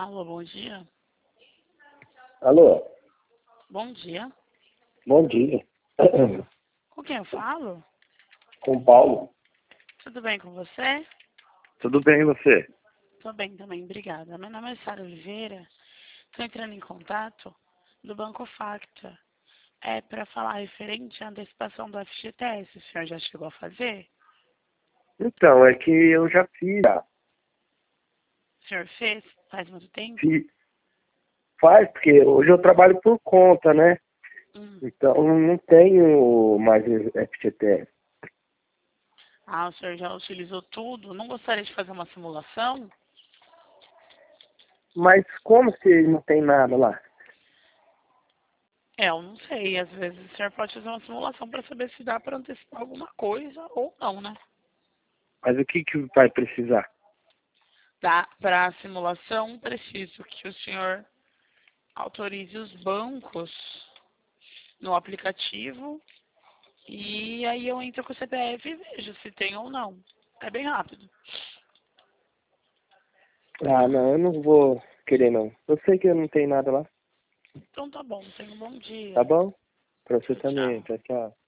Alô, bom dia. Alô, Bom dia. bom dia. Com quem eu falo? Com o Paulo. Tudo bem com você? Tudo bem e você? Tô bem também, obrigada. Meu nome é Sara Oliveira. Estou entrando em contato do Banco Facta. É para falar referente à antecipação do FGTS. O senhor já chegou a fazer? Então, é que eu já fiz. O senhor fez? Faz muito tempo? Fiz. Faz, porque hoje eu trabalho por conta, né? Hum. Então não tenho mais FGTS. Ah, o senhor já utilizou tudo? Não gostaria de fazer uma simulação? Mas como se não tem nada lá? Eu não sei. Às vezes o senhor pode fazer uma simulação para saber se dá para antecipar alguma coisa ou não, né? Mas o que vai precisar? Tá? Para a simulação, preciso que o senhor autorize os bancos no aplicativo e aí eu entro com o CPF e vejo se tem ou não. É bem rápido. Ah, não, eu não vou querer não. Eu sei que não tem nada lá. Então tá bom, tenha um bom Tá dia. bom? Pra você Tchau, também. tchau. Tchau, tchau.